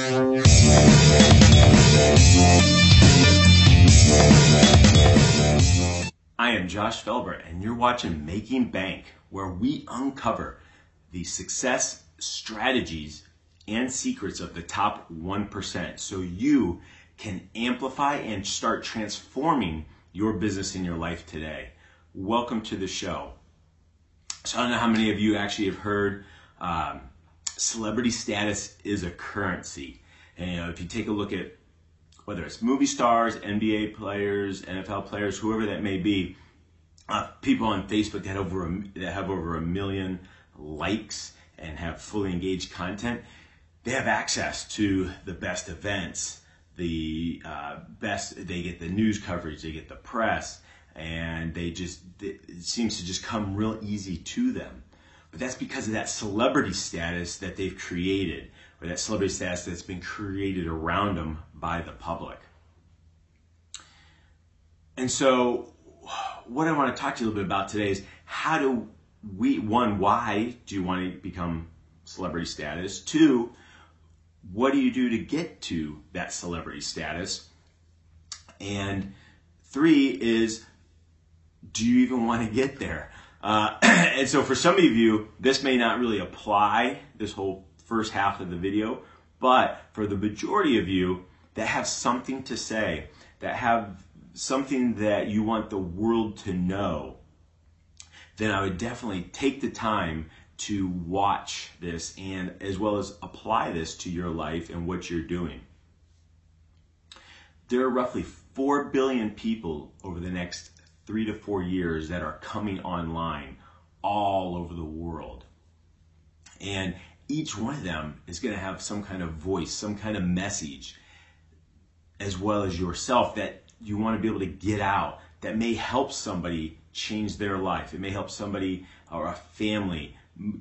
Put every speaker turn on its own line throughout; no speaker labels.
I am Josh Felber, and you're watching Making Bank, where we uncover the success strategies and secrets of the top 1% so you can amplify and start transforming your business and your life today. Welcome to the show. So I don't know how many of you actually have heard celebrity status is a currency. And if you take a look at whether it's movie stars, NBA players, NFL players, whoever that may be, people on Facebook that have over a million likes and have fully engaged content, they have access to the best events, they get the news coverage, they get the press, and it seems to just come real easy to them. But that's because of that celebrity status that they've created, or that celebrity status that's been created around them by the public. And so what I want to talk to you a little bit about today is why do you want to become celebrity status? 2, what do you do to get to that celebrity status? And 3 is, do you even want to get there? And so for some of you, this may not really apply, this whole first half of the video, but for the majority of you that have something to say, that have something that you want the world to know, then I would definitely take the time to watch this and as well as apply this to your life and what you're doing. There are roughly 4 billion people over the next 3 to 4 years that are coming online all over the world. And each one of them is going to have some kind of voice, some kind of message, as well as yourself that you want to be able to get out, that may help somebody change their life. It may help somebody or a family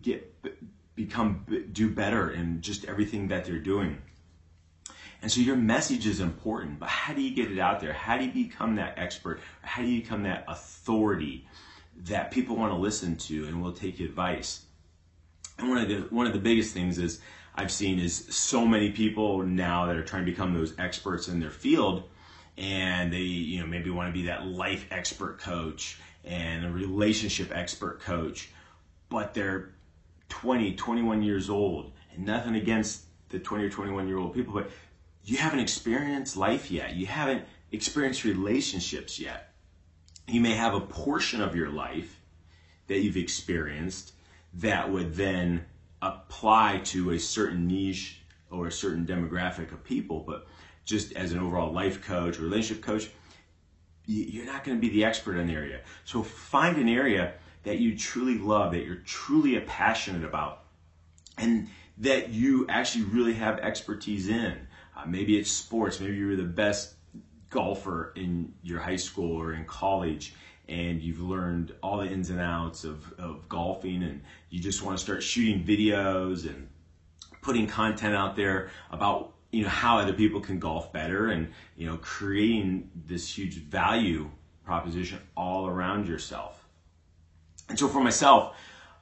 do better in just everything that they're doing. And so your message is important, but how do you get it out there? How do you become that expert? How do you become that authority that people want to listen to and will take advice? And one of the biggest things I've seen is so many people now that are trying to become those experts in their field, and they maybe want to be that life expert coach and a relationship expert coach, but they're 20, 21 years old, and nothing against the 20 or 21-year-old people, but you haven't experienced life yet. You haven't experienced relationships yet. You may have a portion of your life that you've experienced that would then apply to a certain niche or a certain demographic of people, but just as an overall life coach or relationship coach, you're not going to be the expert in the area. So find an area that you truly love, that you're truly passionate about, and that you actually really have expertise in. Maybe it's sports. Maybe you're the best golfer in your high school or in college, and you've learned all the ins and outs of golfing, and you just want to start shooting videos and putting content out there about how other people can golf better, and creating this huge value proposition all around yourself. And so for myself,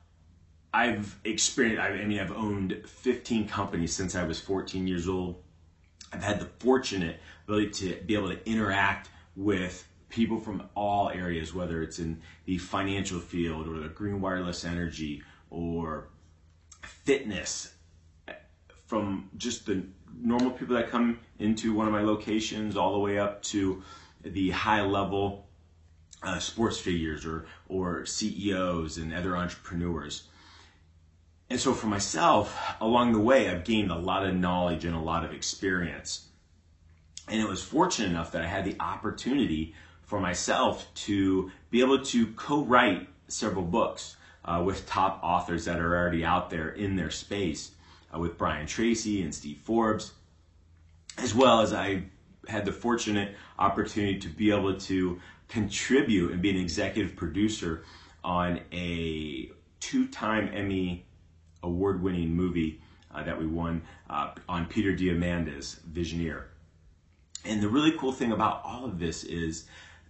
I've owned 15 companies since I was 14 years old. I've had the fortunate ability to be able to interact with people from all areas, whether it's in the financial field or the green wireless energy or fitness, from just the normal people that come into one of my locations all the way up to the high level sports figures or CEOs and other entrepreneurs. And so for myself, along the way, I've gained a lot of knowledge and a lot of experience. And it was fortunate enough that I had the opportunity for myself to be able to co-write several books with top authors that are already out there in their space, with Brian Tracy and Steve Forbes, as well as I had the fortunate opportunity to be able to contribute and be an executive producer on a 2-time Emmy award-winning movie that we won on Peter Diamandis' Visioneer. And the really cool thing about all of this is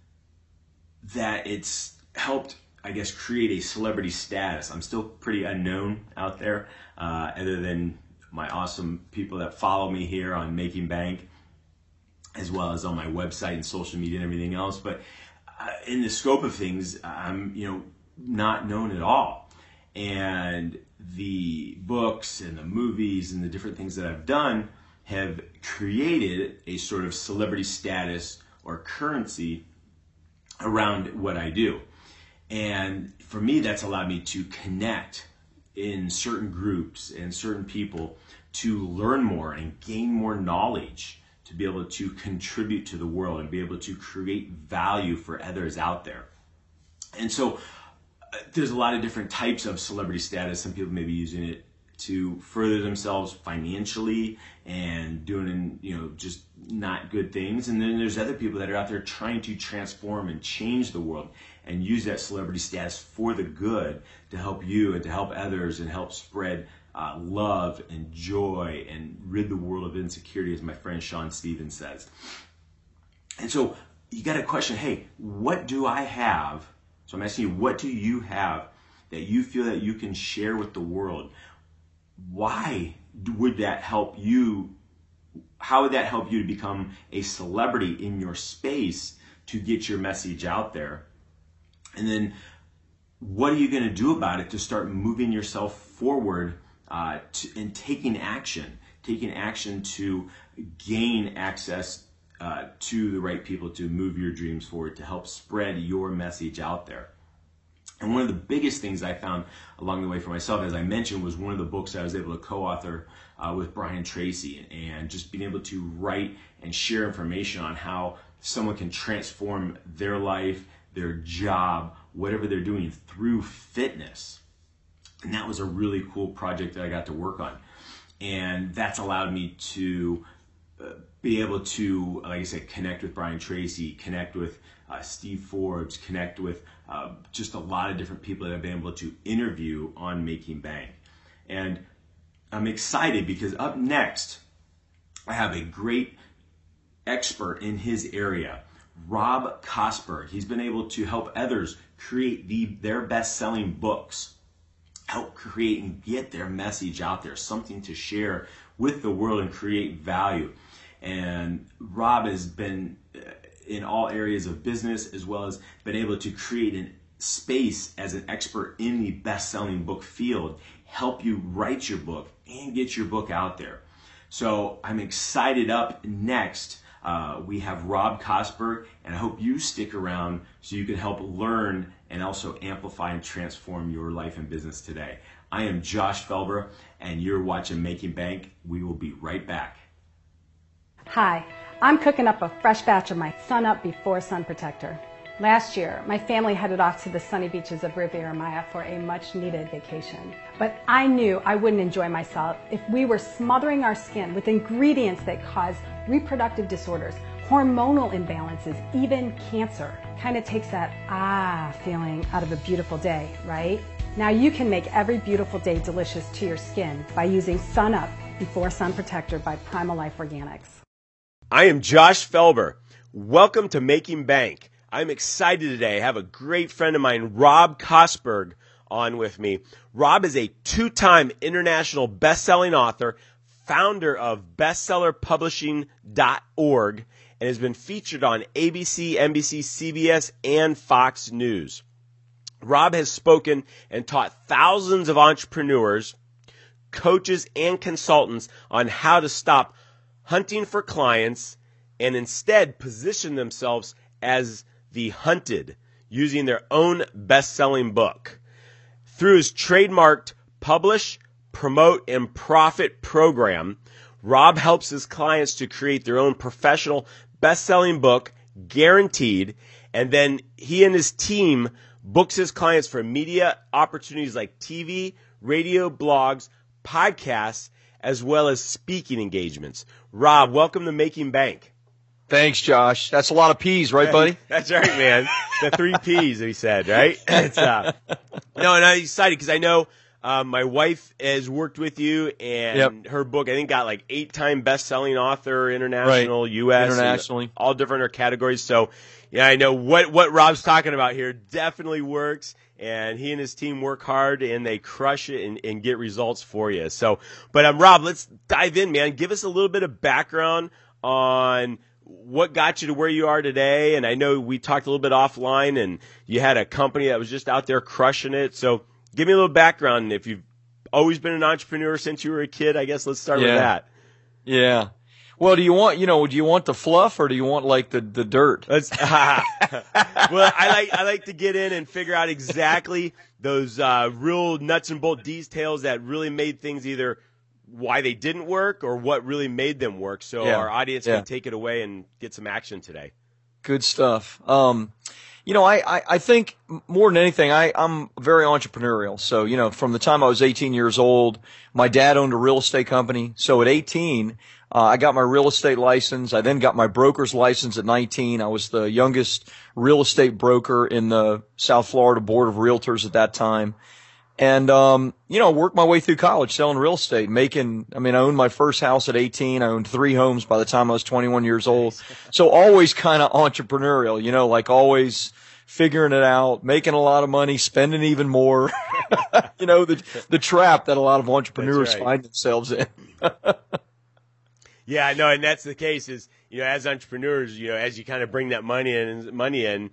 that it's helped, I guess, create a celebrity status. I'm still pretty unknown out there, other than my awesome people that follow me here on Making Bank, as well as on my website and social media and everything else. But in the scope of things, I'm, not known at all. And the books and the movies and the different things that I've done have created a sort of celebrity status or currency around what I do. And for me, that's allowed me to connect in certain groups and certain people to learn more and gain more knowledge, to be able to contribute to the world and be able to create value for others out there. And so there's a lot of different types of celebrity status. Some people may be using it to further themselves financially and doing, just not good things. And then there's other people that are out there trying to transform and change the world and use that celebrity status for the good to help you and to help others and help spread love and joy and rid the world of insecurity, as my friend Sean Stevens says. And so you got to question, hey, what do I have? So I'm asking you, what do you have that you feel that you can share with the world? Why would that help you? How would that help you to become a celebrity in your space to get your message out there? And then what are you going to do about it to start moving yourself forward and taking action to gain access to the right people to move your dreams forward, to help spread your message out there. And one of the biggest things I found along the way for myself, as I mentioned, was one of the books I was able to co-author with Brian Tracy, and just being able to write and share information on how someone can transform their life, their job, whatever they're doing through fitness. And that was a really cool project that I got to work on. And that's allowed me to be able to, like I said, connect with Brian Tracy, connect with Steve Forbes, connect with just a lot of different people that I've been able to interview on Making Bank. And I'm excited because up next, I have a great expert in his area, Rob Kosberg. He's been able to help others create their best-selling books, help create and get their message out there, something to share with the world and create value. And Rob has been in all areas of business, as well as been able to create a space as an expert in the best-selling book field, help you write your book and get your book out there. So I'm excited. Up next, we have Rob Kosberg, and I hope you stick around so you can help learn and also amplify and transform your life and business today. I am Josh Felber, and you're watching Making Bank. We will be right back.
Hi, I'm cooking up a fresh batch of my Sun Up Before Sun Protector. Last year, my family headed off to the sunny beaches of Riviera Maya for a much-needed vacation. But I knew I wouldn't enjoy myself if we were smothering our skin with ingredients that cause reproductive disorders, hormonal imbalances, even cancer. Kind of takes that feeling out of a beautiful day, right? Now you can make every beautiful day delicious to your skin by using Sun Up Before Sun Protector by Primal Life Organics.
I am Josh Felber. Welcome to Making Bank. I'm excited today. I have a great friend of mine, Rob Kosberg, on with me. Rob is a two-time international best-selling author, founder of bestsellerpublishing.org, and has been featured on ABC, NBC, CBS, and Fox News. Rob has spoken and taught thousands of entrepreneurs, coaches, and consultants on how to stop hunting for clients and instead position themselves as the hunted, using their own best-selling book. Through his trademarked Publish, Promote, and Profit program, Rob helps his clients to create their own professional best-selling book, guaranteed, and then he and his team books his clients for media opportunities like TV, radio, blogs, podcasts, as well as speaking engagements. Rob, welcome to Making Bank.
Thanks, Josh. That's a lot of P's, right, buddy?
That's right, man. The 3 P's, he said, right? And I'm excited because I know My wife has worked with you, and her book, I think, got like 8-time best-selling author, international, U.S.,
internationally,
all different categories. So, yeah, I know what Rob's talking about here definitely works, and he and his team work hard, and they crush it and get results for you. So, but Rob, let's dive in, man. Give us a little bit of background on what got you to where you are today. And I know we talked a little bit offline, and you had a company that was just out there crushing it. So give me a little background. If you've always been an entrepreneur since you were a kid, I guess let's start with that.
Yeah. Well, do you want the fluff, or do you want like the dirt?
Well, I like to get in and figure out exactly those real nuts and bolt details that really made things either why they didn't work or what really made them work, so our audience can take it away and get some action today.
Good stuff. I think more than anything, I'm very entrepreneurial. So, from the time I was 18 years old, my dad owned a real estate company. So at 18, I got my real estate license. I then got my broker's license at 19. I was the youngest real estate broker in the South Florida Board of Realtors at that time. And, worked my way through college selling real estate, I owned my first house at 18. I owned 3 homes by the time I was 21 years old. So always kind of entrepreneurial, like always figuring it out, making a lot of money, spending even more, the trap that a lot of entrepreneurs find themselves in.
Yeah, no, and that's the case is, as entrepreneurs, as you kind of bring that money in,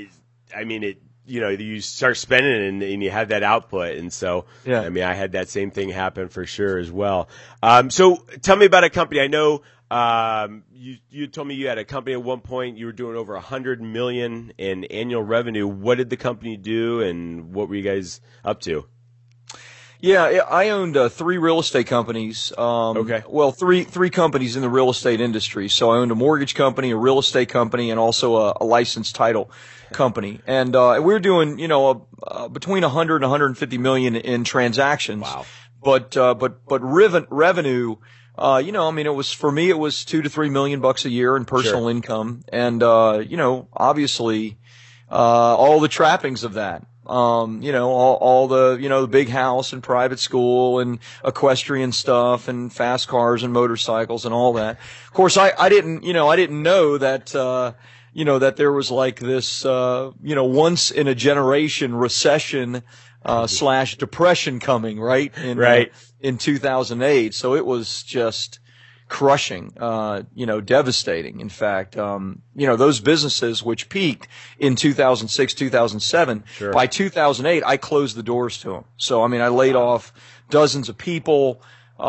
you start spending and you have that output. And so, I had that same thing happen for sure as well. So tell me about a company. I know, you told me you had a company at one point, you were doing over $100 million in annual revenue. What did the company do and what were you guys up to?
Yeah, I owned 3 real estate companies. Well, three companies in the real estate industry. So I owned a mortgage company, a real estate company, and also a licensed title company. And we were doing, between 100 and 150 million in transactions.
Wow.
But revenue, it was, for me, it was $2 to $3 million a year in personal income. And, obviously, all the trappings of that. All the, the big house and private school and equestrian stuff and fast cars and motorcycles and all that. Of course, I didn't know that, that there was like this, once in a generation recession, / depression coming, right? In 2008. So it was just crushing, devastating. In fact, those businesses which peaked in 2006, 2007, by 2008, I closed the doors to them. So, I laid off dozens of people,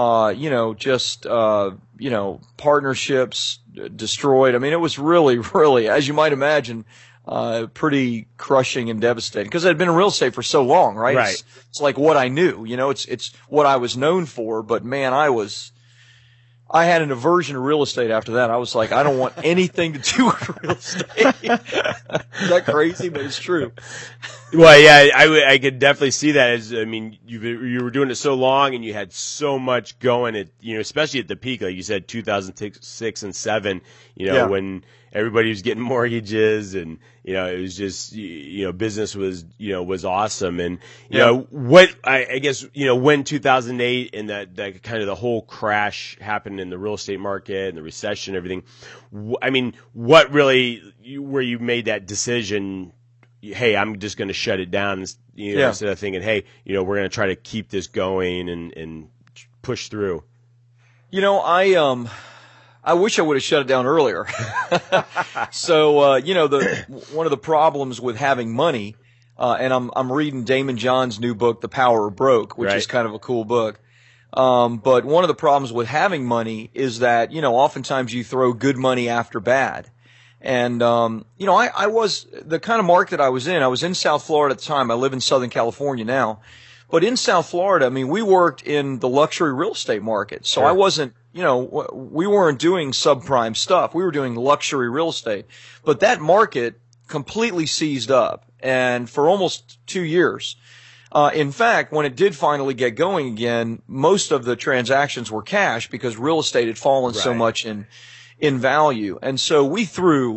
partnerships destroyed. It was really, really, as you might imagine, pretty crushing and devastating because I'd been in real estate for so long, right?
Right.
It's like what I knew, it's what I was known for, but man, I had an aversion to real estate after that. I was like, I don't want anything to do with real estate. Is that crazy? But it's true.
Well, yeah, I could definitely see that as, you were doing it so long and you had so much going at, especially at the peak, like you said, 2006 and 7, when everybody was getting mortgages and, it was just, business was, was awesome. And, what I guess, when 2008 and that kind of the whole crash happened in the real estate market and the recession and everything, what really, where you made that decision, hey, I'm just going to shut it down, instead of thinking, hey, we're going to try to keep this going and push through.
I wish I would have shut it down earlier. So, one of the problems with having money, and I'm reading Damon John's new book, The Power of Broke, which is kind of a cool book. But one of the problems with having money is that, oftentimes you throw good money after bad. And, I was, the kind of market I was in South Florida at the time. I live in Southern California now. But in South Florida, we worked in the luxury real estate market. So I wasn't, we weren't doing subprime stuff. We were doing luxury real estate. But that market completely seized up. And for almost 2 years. In fact, when it did finally get going again, most of the transactions were cash because real estate had fallen so much in value. And so we threw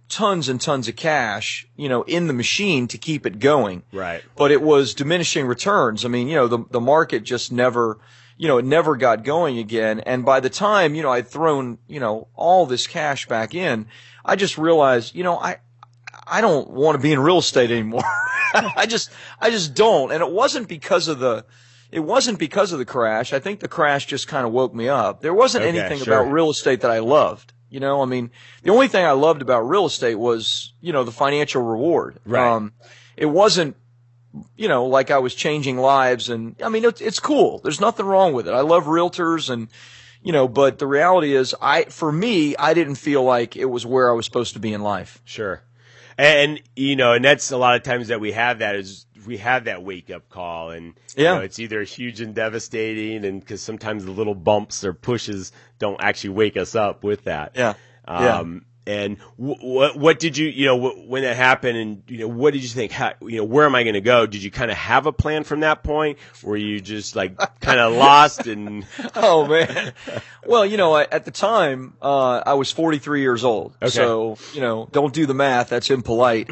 tons and tons of cash, in the machine to keep it going.
Right.
But it was diminishing returns. I mean, the market just never, it never got going again. And by the time, I'd thrown, all this cash back in, I just realized, I don't want to be in real estate anymore. I just don't. And it wasn't because of the crash. I think the crash just kind of woke me up. There wasn't anything about real estate that I loved. I mean, the only thing I loved about real estate was, the financial reward.
Right.
It wasn't, like I was changing lives, and I mean, it's cool. There's nothing wrong with it. I love realtors, and, but the reality is for me, I didn't feel like it was where I was supposed to be in life.
Sure. And, and that's a lot of times that we have that wake up call, and it's either huge and devastating, and because sometimes the little bumps or pushes don't actually wake us up with that.
Yeah.
And what did you, when that happened, and what did you think? How, where am I going to go? Did you kind of have a plan from that point? Were you just like kind of lost and?
Oh man. Well, at the time, I was 43 years old.
Okay.
So, don't do the math. That's impolite.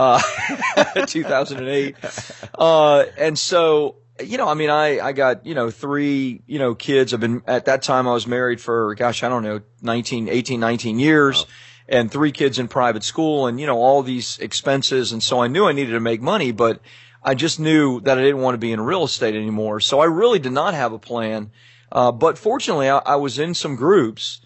2008. And so, I mean, I got, 3, kids. At that time I was married for, 18, 19 years. Wow. And 3 kids in private school, and, all these expenses. And so I knew I needed to make money, but I just knew that I didn't want to be in real estate anymore. So I really did not have a plan. But fortunately I was in some groups,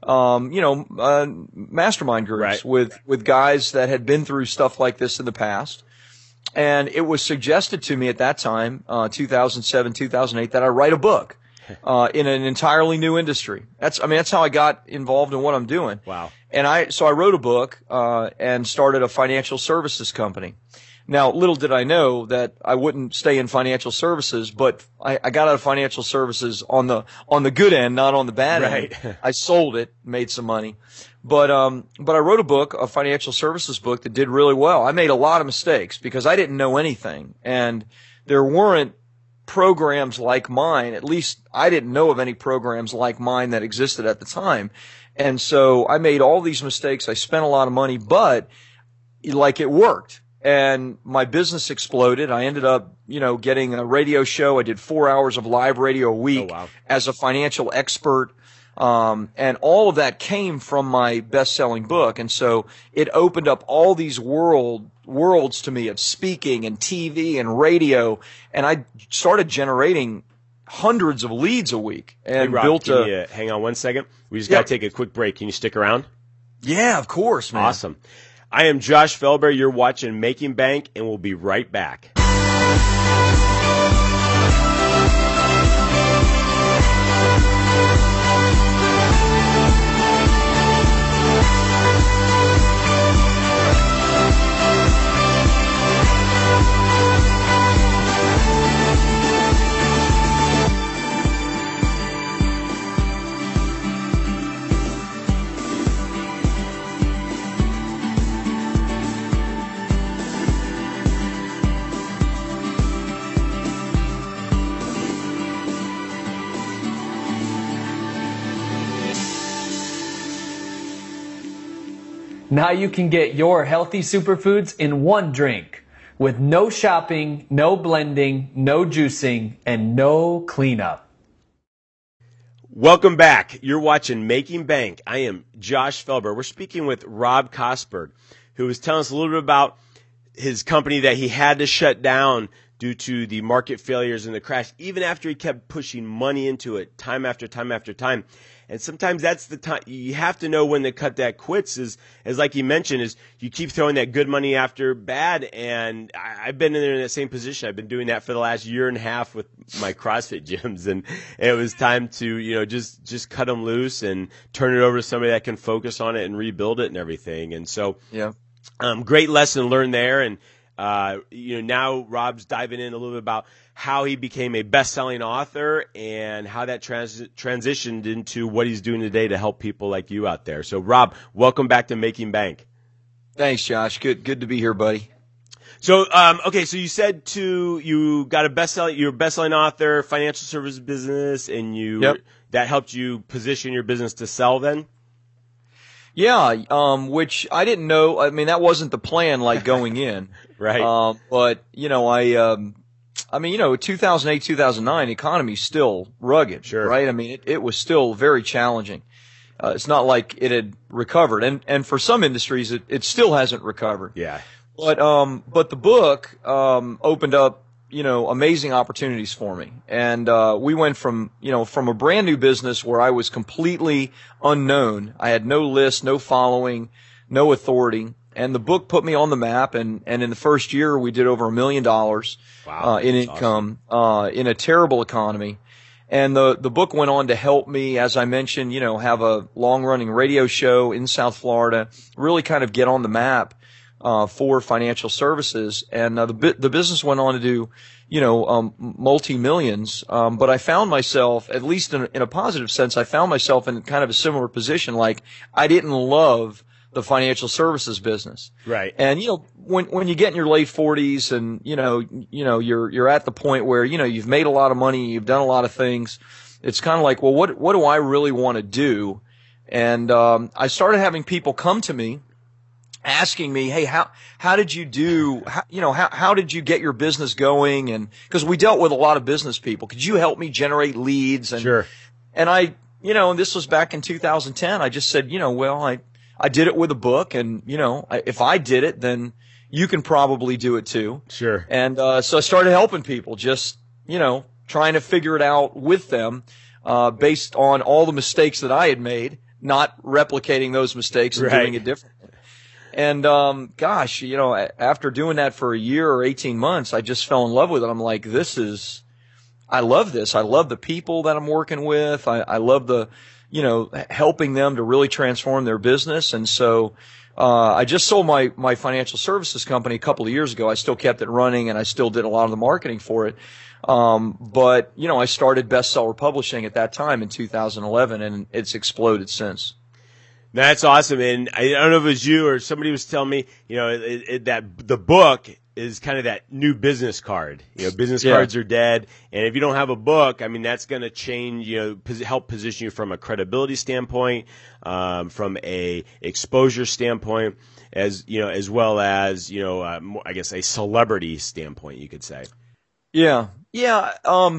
mastermind groups,
right,
with guys that had been through stuff like this in the past. And it was suggested to me at that time, 2007, 2008, that I write a book, in an entirely new industry. That's how I got involved in what I'm doing.
Wow.
And so I wrote a book, and started a financial services company. Now, little did I know that I wouldn't stay in financial services, but I got out of financial services on the good end, not on the bad
right.
end. I sold it, made some money. But I wrote a book, a financial services book, that did really well. I made a lot of mistakes because I didn't know anything, and there weren't programs like mine. At least I didn't know of any programs like mine that existed at the time. And so I made all these mistakes. I spent a lot of money, but it worked. And my business exploded. I ended up, getting a radio show. I did 4 hours of live radio a week.
Oh, wow.
As a financial expert. And all of that came from my best-selling book. And so it opened up all these worlds to me of speaking and TV and radio. And I started generating hundreds of leads a week, and
hey, Rob,
built
hang on one second. We just got to take a quick break. Can you stick around?
Yeah, of course, man.
Awesome. I am Josh Felber. You're watching Making Bank, and we'll be right back.
Now you can get your healthy superfoods in one drink with no shopping, no blending, no juicing, and no cleanup.
Welcome back. You're watching Making Bank. I am Josh Felber. We're speaking with Rob Kosberg, who was telling us a little bit about his company that he had to shut down due to the market failures and the crash, even after he kept pushing money into it time after time after time. And sometimes that's the time you have to know when to cut that quits, is like you mentioned, is you keep throwing that good money after bad. And I've been in the same position. I've been doing that for the last year and a half with my CrossFit gyms, and it was time to, just cut them loose and turn it over to somebody that can focus on it and rebuild it and everything. And so, great lesson learned there. And, now Rob's diving in a little bit about how he became a best-selling author and how that transitioned into what he's doing today to help people like you out there. So, Rob, welcome back to Making Bank.
Thanks, Josh. Good to be here, buddy.
So, so you said you're a best-selling author, financial services business, and that helped you position your business to sell then?
Yeah, which I didn't know. I mean, that wasn't the plan, like going in.
Right.
But you know, I mean, you know, 2008, 2009, economy's still rugged,
Sure.
right? I mean, it was still very challenging. It's not like it had recovered, and for some industries, it still hasn't recovered.
Yeah.
But the book opened up, you know, amazing opportunities for me. And we went from a brand new business where I was completely unknown. I had no list, no following, no authority. And the book put me on the map. And in the first year, we did over $1 million
Wow,
in
that's
income in a terrible economy. And the book went on to help me, as I mentioned, you know, have a long-running radio show in South Florida, really kind of get on the map for financial services. And the business went on to do, you know, multi-millions. But I found myself, at least in a positive sense, I found myself in kind of a similar position. Like, I didn't love the financial services business.
Right.
And, you know, when you get in your late 40s and, you know, you're at the point where, you know, you've made a lot of money, you've done a lot of things, it's kind of like, well, what do I really want to do? And I started having people come to me asking me, hey, how did you do, how did you get your business going? And because we dealt with a lot of business people, could you help me generate leads? And,
Sure.
And I, you know, and this was back in 2010. I just said, you know, well, I did it with a book, and, you know, if I did it, then you can probably do it too.
Sure.
And so I started helping people, just, you know, trying to figure it out with them, based on all the mistakes that I had made, not replicating those mistakes and
Right.
doing it differently. And gosh, you know, after doing that for a year or 18 months, I just fell in love with it. I'm like, I love this. I love the people that I'm working with. I love the, you know, helping them to really transform their business. And so I just sold my financial services company a couple of years ago. I still kept it running, and I still did a lot of the marketing for it. But, you know, I started Bestseller Publishing at that time in 2011, and it's exploded since.
That's awesome. And I don't know if it was you or somebody was telling me, you know, that the book is kind of that new business card. You know, business cards are dead. And if you don't have a book, I mean, that's going to change, you know, help position you from a credibility standpoint, from a exposure standpoint, as, you know, as well as, you know, I guess a celebrity standpoint, you could say.
Yeah. Yeah.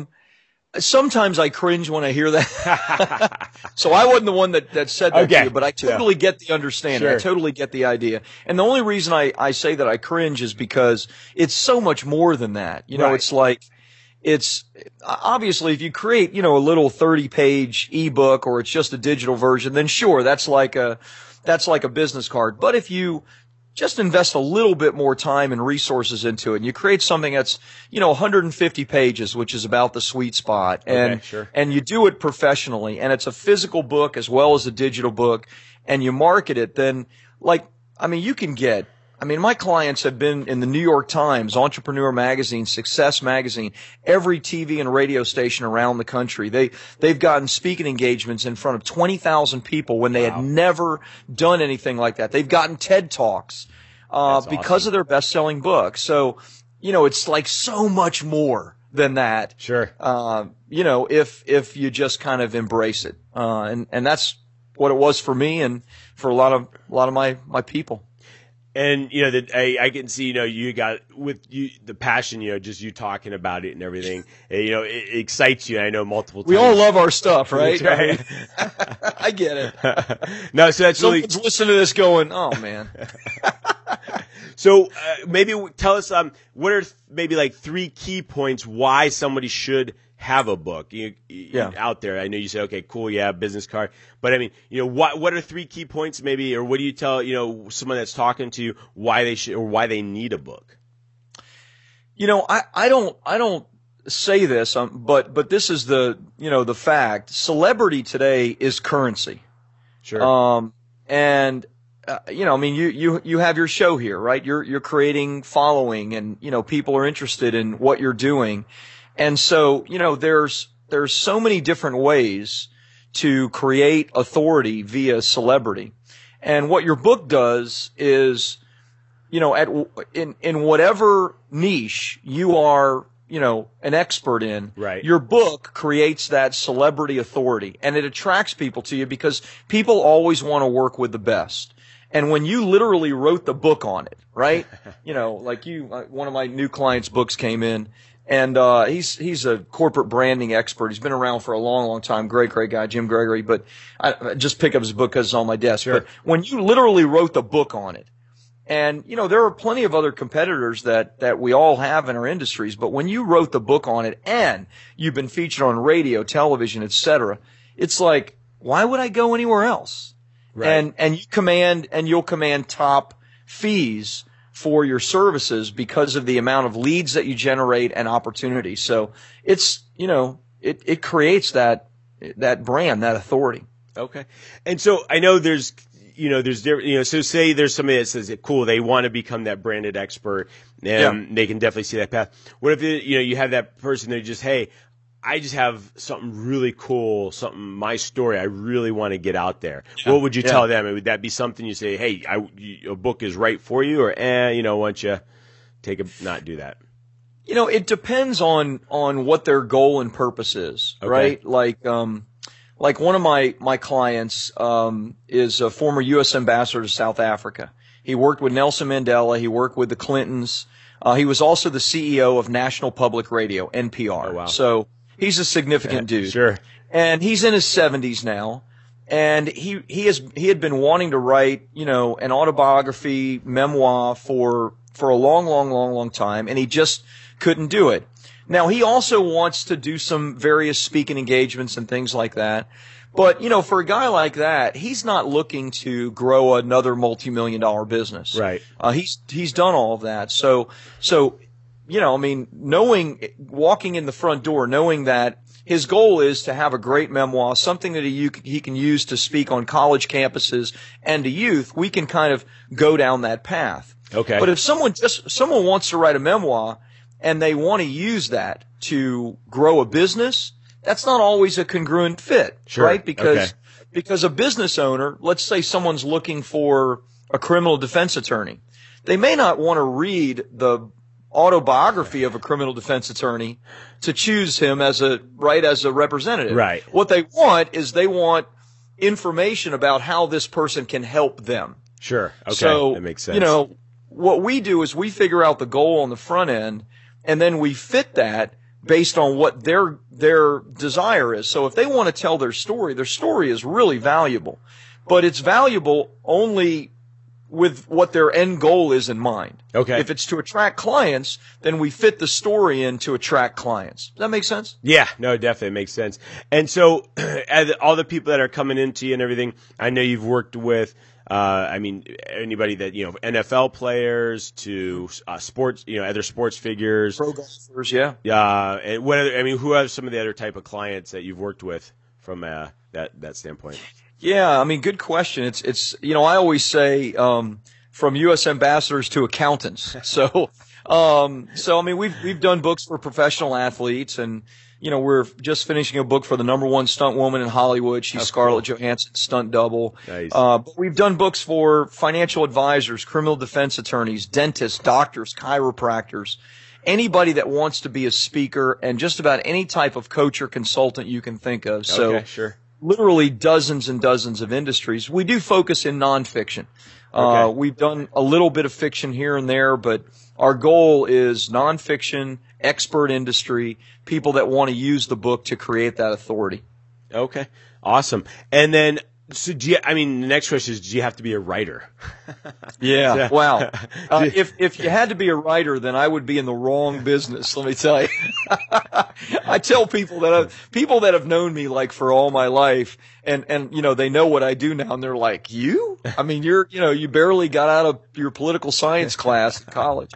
Sometimes I cringe when I hear that. So I wasn't the one that said that to you, but I totally get the understanding.
Sure.
I totally get the idea. And the only reason I say that I cringe is because it's so much more than that. You know,
Right.
it's like, it's obviously if you create, you know, a little 30-page ebook, or it's just a digital version, then sure, that's like a business card. But if you just invest a little bit more time and resources into it, and you create something that's, you know, 150 pages, which is about the sweet spot, and
sure.
and you do it professionally, and it's a physical book as well as a digital book, and you market it, then, like, I mean, you can get, I mean, my clients have been in the New York Times, Entrepreneur Magazine, Success Magazine, every TV and radio station around the country. They've gotten speaking engagements in front of 20,000 people when they had never done anything like that. They've gotten TED Talks because of their best-selling book. So, you know, it's like so much more than that.
Sure.
You know, if you just kind of embrace it. And that's what it was for me and for a lot of my people.
And, you know, I can see, you know, you got with you, the passion, you know, just you talking about it and everything, you know, it excites you. I know multiple times.
We all love our stuff, right?
That's right.
I get it.
No, so that's really,
Someone's listening to this going, oh man.
so maybe tell us, what are maybe like 3 key points why somebody should have a book out there? I know you say, okay, cool, yeah, business card. But I mean, you know, what are 3 key points maybe, or what do you tell, you know, someone that's talking to you why they should, or why they need a book?
You know, I don't say this, but this is the, you know, the fact. Celebrity today is currency.
Sure.
And, you know, I mean, you have your show here, right? You're creating following, and, you know, people are interested in what you're doing. And so, you know, there's so many different ways to create authority via celebrity. And what your book does is, you know, in whatever niche you are an expert in,
Right.
your book creates that celebrity authority, and it attracts people to you because people always want to work with the best. And when you literally wrote the book on it, right? Like one of my new clients' books came in, and he's a corporate branding expert. He's been around for a long, long time. Great guy, Jim Gregory. But I just pick up his book because it's on my desk.
Sure.
But when you literally wrote the book on it, and there are plenty of other competitors that we all have in our industries, but when you wrote the book on it and you've been featured on radio, television, etc., it's like, why would I go anywhere else?
Right.
And you'll command top fees for your services because of the amount of leads that you generate and opportunities. So it's, it creates that brand, that authority.
Okay. And so I know there's different, so say there's somebody that says, cool, they want to become that branded expert, and they can definitely see that path. What if, you have that person that just, hey, I just have something really cool, my story, I really want to get out there. Yeah. What would you tell them? Would that be something you say, hey, a book is right for you, or, why don't you not do that?
It depends on what their goal and purpose is, right? Like one of my clients, is a former U.S. ambassador to South Africa. He worked with Nelson Mandela. He worked with the Clintons. He was also the CEO of National Public Radio, NPR.
Oh, wow.
So he's a significant dude.
Sure.
And he's in his 70s now. And he had been wanting to write, an autobiography, memoir for a long time, and he just couldn't do it. Now, he also wants to do some various speaking engagements and things like that. But, for a guy like that, he's not looking to grow another multi-million-dollar business.
Right.
He's done all of that. So, walking in the front door, knowing that his goal is to have a great memoir, something that he can use to speak on college campuses and to youth, we can kind of go down that path.
Okay.
But if someone wants to write a memoir and they want to use that to grow a business, that's not always a congruent fit,
sure.
Right? Because a business owner, let's say someone's looking for a criminal defense attorney, they may not want to read the autobiography of a criminal defense attorney to choose him as a representative.
Right.
What they want information about how this person can help them.
Sure. Okay.
So,
that makes sense.
What we do is we figure out the goal on the front end, and then we fit that based on what their desire is. So if they want to tell their story is really valuable, but it's valuable only with what their end goal is in mind.
Okay.
If it's to attract clients, then we fit the story in to attract clients. Does that make sense?
Yeah, no, it definitely makes sense. And so all the people that are coming into you and everything, I know you've worked with, anybody that, NFL players to sports, other sports figures.
Pro golfers, yeah.
And who are some of the other type of clients that you've worked with from that standpoint?
Yeah, good question. It's I always say from U.S. ambassadors to accountants. So we've done books for professional athletes, and we're just finishing a book for the number one stunt woman in Hollywood. She's Scarlett Johansson, stunt double.
Nice.
But we've done books for financial advisors, criminal defense attorneys, dentists, doctors, chiropractors, anybody that wants to be a speaker, and just about any type of coach or consultant you can think of. So
okay, sure.
Literally dozens and dozens of industries. We do focus in nonfiction.
Okay.
We've done a little bit of fiction here and there, but our goal is nonfiction, expert industry, people that want to use the book to create that authority.
Okay. Awesome. And then, so the next question is, do you have to be a writer?
Yeah. Wow. If you had to be a writer, then I would be in the wrong business. Let me tell you. I tell people that have known me like for all my life, and they know what I do now, and they're like, you? You barely got out of your political science class in college.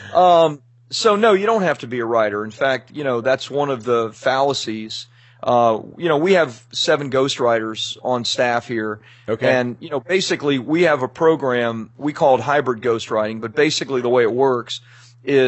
So no, you don't have to be a writer. In fact, that's one of the fallacies. We have 7 ghostwriters on staff here.
Okay.
And, basically we have a program we call it hybrid ghostwriting, but basically the way it works is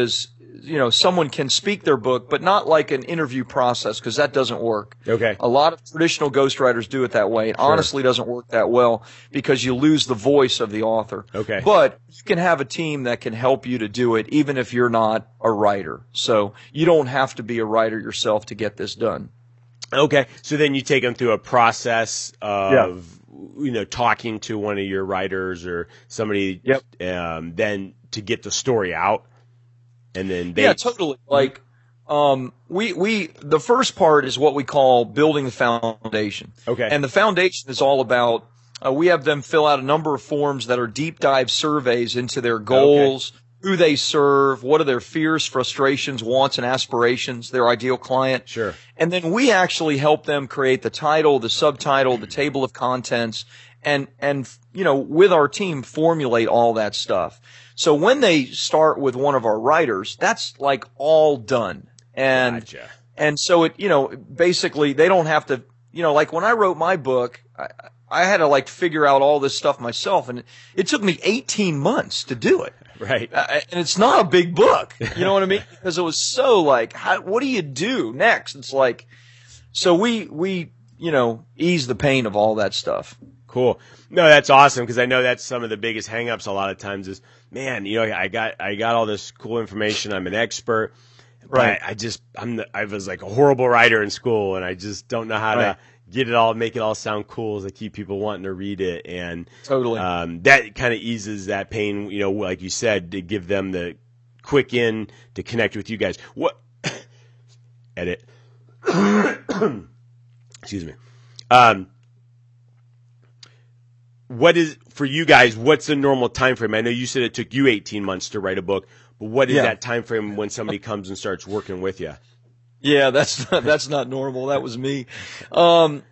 someone can speak their book, but not like an interview process, because that doesn't work.
Okay.
A lot of traditional ghostwriters do it that way. It honestly doesn't work that well because you lose the voice of the author.
Okay.
But you can have a team that can help you to do it, even if you're not a writer. So you don't have to be a writer yourself to get this done.
Okay. So then you take them through a process of, talking to one of your writers or somebody, then to get the story out. And then
yeah, totally. Like, the first part is what we call building the foundation.
Okay.
And the foundation is all about, we have them fill out a number of forms that are deep dive surveys into their goals, who they serve, what are their fears, frustrations, wants, and aspirations, their ideal client.
Sure.
And then we actually help them create the title, the subtitle, the table of contents, and with our team formulate all that stuff. So when they start with one of our writers, that's like all done. And
Gotcha.
And so basically they don't have to, like when I wrote my book, I had to like figure out all this stuff myself, and it took me 18 months to do it.
Right.
And it's not a big book. You know what I mean? Because it was so like, what do you do next? It's like, so we ease the pain of all that stuff.
Cool. No, that's awesome, because I know that's some of the biggest hangups a lot of times is, man, I got all this cool information. I'm an expert.
Right.
I was like a horrible writer in school, and I just don't know how to make it all sound cool as I keep people wanting to read it. And
totally.
That kind of eases that pain, like you said, to give them the quick in to connect with you guys. What edit. Excuse me. What is, for you guys, what's the normal time frame? I know you said it took you 18 months to write a book, but what is that time frame when somebody comes and starts working with you?
Yeah, that's not normal. That was me. The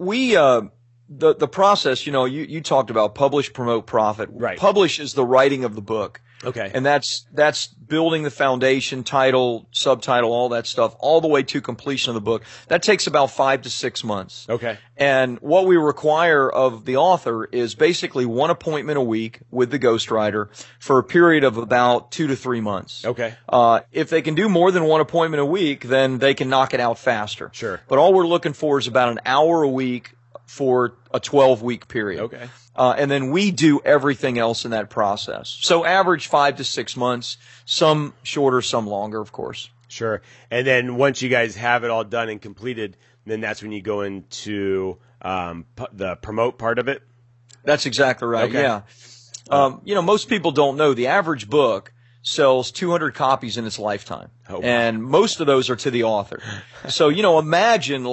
process, you talked about publish, promote, profit.
Right.
Publish is the writing of the book.
Okay.
And that's building the foundation, title, subtitle, all that stuff, all the way to completion of the book. That takes about 5 to 6 months.
Okay.
And what we require of the author is basically one appointment a week with the ghostwriter for a period of about 2 to 3 months.
Okay.
If they can do more than one appointment a week, then they can knock it out faster.
Sure.
But all we're looking for is about an hour a week for a 12-week period.
Okay.
And then we do everything else in that process. So average 5 to 6 months, some shorter, some longer, of course.
Sure. And then once you guys have it all done and completed, then that's when you go into the promote part of it?
That's exactly right,
okay.
Yeah. Most people don't know the average book sells 200 copies in its lifetime.
Oh, wow.
And most of those are to the author. So, imagine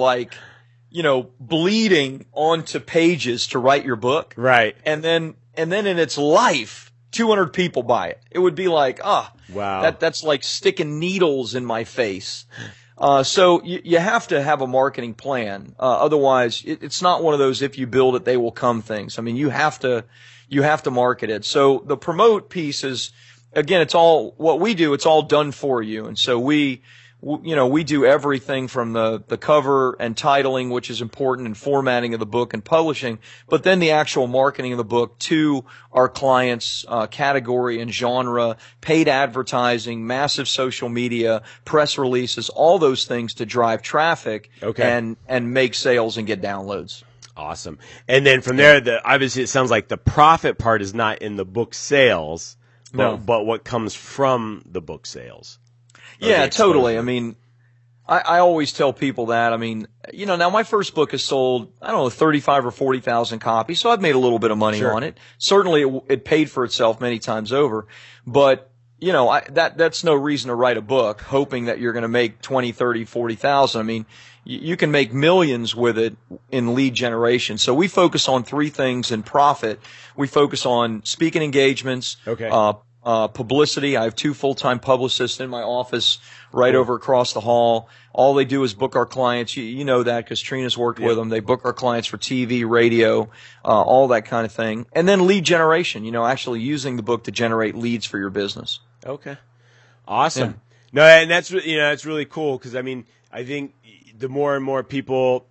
bleeding onto pages to write your book.
Right.
And then in its life, 200 people buy it. It would be like,
wow.
That's like sticking needles in my face. So you have to have a marketing plan. Otherwise it's not one of those, if you build it, they will come things. I mean, you have to market it. So the promote piece is, again, it's all what we do. It's all done for you. And so we do everything from the cover and titling, which is important, and formatting of the book and publishing, but then the actual marketing of the book to our clients' category and genre, paid advertising, massive social media, press releases, all those things to drive traffic and make sales and get downloads.
Awesome. And then from there, obviously it sounds like the profit part is not in the book sales, but what comes from the book sales.
Yeah, totally. I mean, I always tell people that. I mean, now my first book has sold, 35 or 40,000 copies, so I've made a little bit of money on it. Certainly it paid for itself many times over, but that's no reason to write a book hoping that you're going to make 20, 30, 40,000. I mean, you can make millions with it in lead generation. So we focus on 3 things in profit. We focus on speaking engagements, publicity. I have 2 full-time publicists in my office right over across the hall. All they do is book our clients. You know that because Trina's worked with them. They book our clients for TV, radio, all that kind of thing. And then lead generation, actually using the book to generate leads for your business.
Okay. Awesome. Yeah. No, and that's really cool because, I mean, I think the more and more people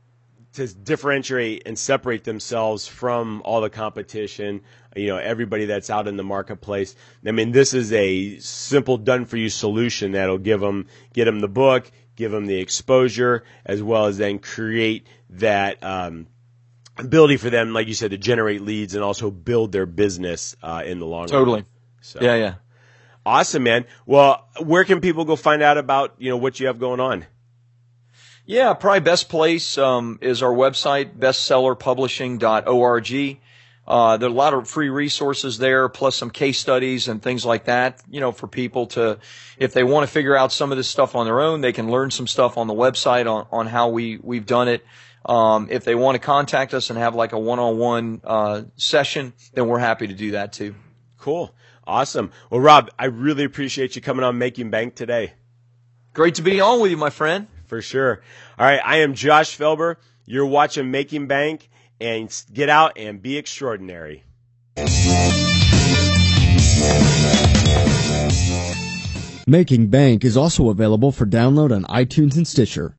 to differentiate and separate themselves from all the competition, everybody that's out in the marketplace. I mean, this is a simple done-for-you solution that'll get them the book, give them the exposure, as well as then create that ability for them, like you said, to generate leads and also build their business in the long run.
Totally.
So.
Yeah.
Awesome, man. Well, where can people go find out about what you have going on?
Yeah, probably best place is our website, bestsellerpublishing.org. There are a lot of free resources there, plus some case studies and things like that, for people to, if they want to figure out some of this stuff on their own, they can learn some stuff on the website on how we've done it. If they want to contact us and have like a one-on-one session, then we're happy to do that too.
Cool. Awesome. Well, Rob, I really appreciate you coming on Making Bank today.
Great to be on with you, my friend.
For sure. All right, I am Josh Felber. You're watching Making Bank, and get out and be extraordinary.
Making Bank is also available for download on iTunes and Stitcher.